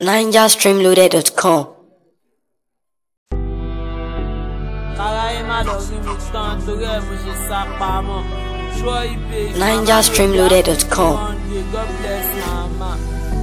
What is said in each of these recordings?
NigerStreamloaded.com. NigerStreamloaded.com. God bless mama.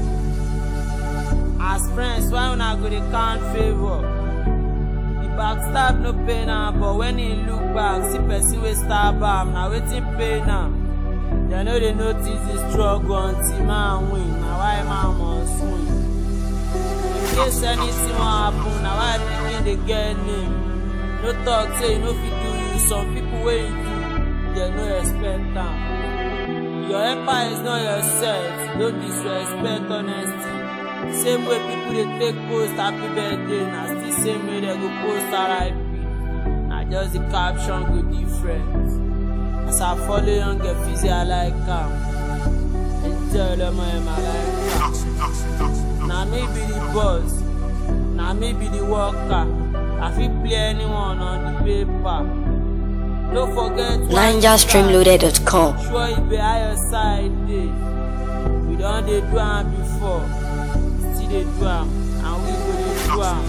As friends, why una go dey count favor? The backstab no pain am, but when he look back, see person wey stab am, na wetin pain am. They no dey notice the struggle until man win. Na why man must win. In case anything wan happen, na why pikin dey get name. No talk say you no fit do you. Some people wey you do, they no expect am. Your empire is not yourself. Don't disrespect honesty. Same way people dey take post happy birthday, na still same way they go post RIP. Na just the caption go different. As I follow young get fizzy, I like am. And tell them I like am. Na me be the boss. Na me be the worker. I fit play anyone on the paper. Don't forget NigerStreamloaded.com. sure you be higher side day. We done dey do am before. Still dey do am. And we go dey do am.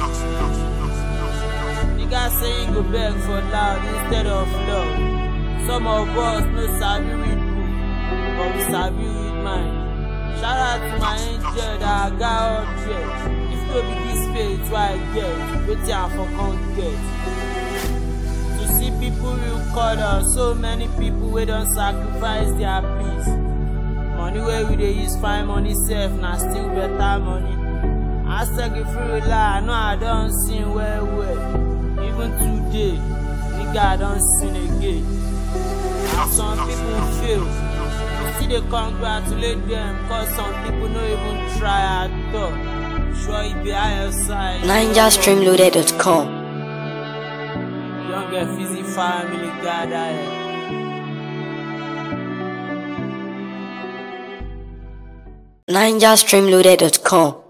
Niggas say you go beg for loud instead of love. Some of us no sabi read book, but we sabi read mind. Shout out to my angel that I got up here. If no be this faith why I get, wetin I for come get. To see people real color, so many people wey don sacrifice their peace. Money wey we dey use find money sef na still better money. Hashtag if you lie, I know I don sin well. Even today, nigga I don sin again. And some people fail. We still dey congratulate them, cause some people no even try at all. Sure you be higher side. NigerStreamloaded.com. Young get fizzy family gather here. NigerStreamloaded.com.